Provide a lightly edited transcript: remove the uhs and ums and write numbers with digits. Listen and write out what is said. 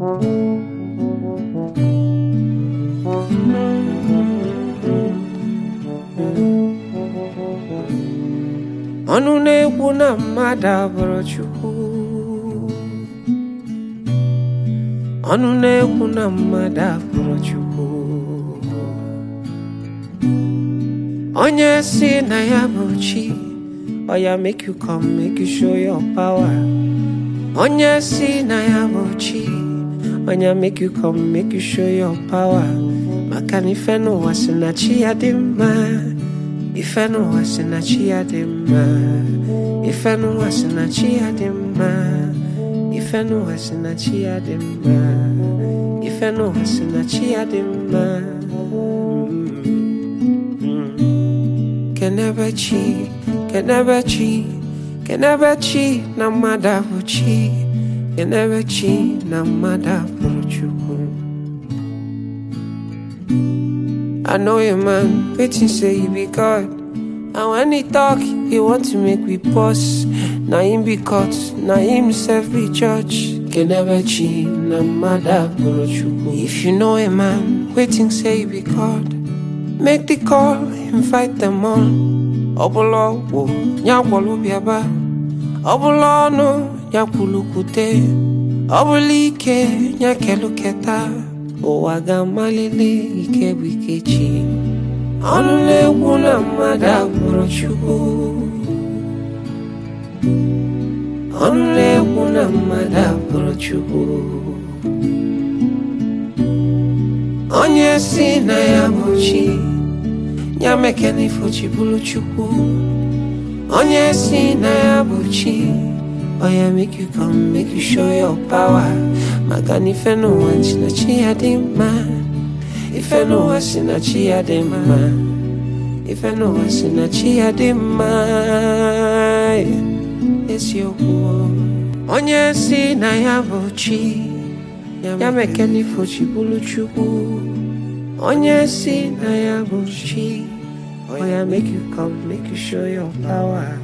ọnụ na-ekwu na mmadụ abụrụ Chukwu, ọnụ na-ekwu na mmadụ abụrụ Chukwu. Onye si na ya bụ chi, oya make you come, make you show your power. Onye si na ya bụ chi, oya make you come, make you show your power. Maka na ife n'ụwa si na chi ya dị mma, ife n'ụwa si na chi ya dị mma, ife n'ụwa si na chi ya dị mma, ife n'ụwa si na chi ya dị mma, ife n'ụwa si na chi ya dị mma. Kenebe chi, kenebe chi, kenebe chi na mmadụ abụ chi, kenebe chi na mmadụ abụrụ Chukwu. I know your man, waiting say he be God. And when he talk, he want to make we pause. Na him be caught, na himself be judge. Kenebe chi na mmadụ abụrụ Chukwu. If you know a man, waiting say he be God, make the call, invite them all. Ọbụla ọgwụ nya gwọrọ bịaba, ọbụla ọnụ nya kwulukwute, ọbụla ike nya keluketa. Ụwa ga-amalite ike bụ ike chi. Ọnụ na-ekwu na mmadụ abụrụ Chukwu, ọnụ na-ekwu na mmadụ abụrụ Chukwu. Onye si na ya bụ chi, ya mekene ifo chi bụrụ Chukwu. Onye si na ya bụ chi, oya make you come, make you show your power. Maka na ife n'ụwa si na chi ya dị mma, ife n'ụwa si na chi ya dị mma, ife n'ụwa si na chi ya dị mma. Eziokwu. Onye si na ya bụ chi, ya mekene ifo chi bụrụ Chukwu. Onye si na ya bụ chi, oya make you come, make you show your power.